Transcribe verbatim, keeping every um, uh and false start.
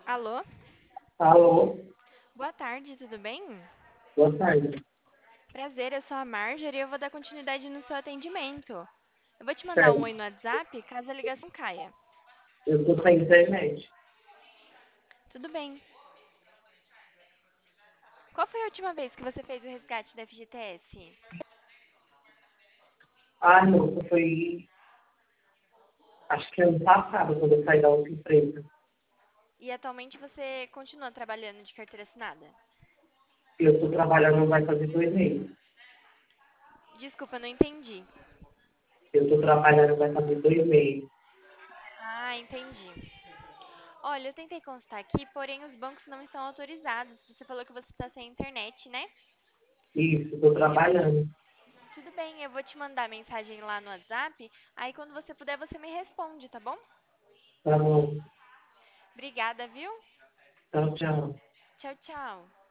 Alô? Alô, Boa tarde, tudo bem? boa tarde. Prazer, eu sou a Marjorie e eu vou dar continuidade no seu atendimento. Eu vou te mandar um oi Certo. no WhatsApp caso a ligação caia. Eu tô sem internet. Tudo bem. Qual foi a última vez que você fez o resgate da F G T S? Ah, moça, foi acho que ano passado, quando eu saí da outra empresa. E atualmente você continua trabalhando de carteira assinada? Eu tô trabalhando, vai fazer dois meses. Desculpa, não entendi. Eu tô trabalhando, vai fazer dois meses. Ah, entendi. Olha, eu tentei constar aqui, porém os bancos não estão autorizados. Você falou que você está sem internet, né? Isso, tô Eu vou te... trabalhando. Tudo bem, eu vou te mandar mensagem lá no WhatsApp. Aí quando você puder, você me responde, tá bom? Tá bom. Obrigada, viu? Tchau, tchau. Tchau, tchau.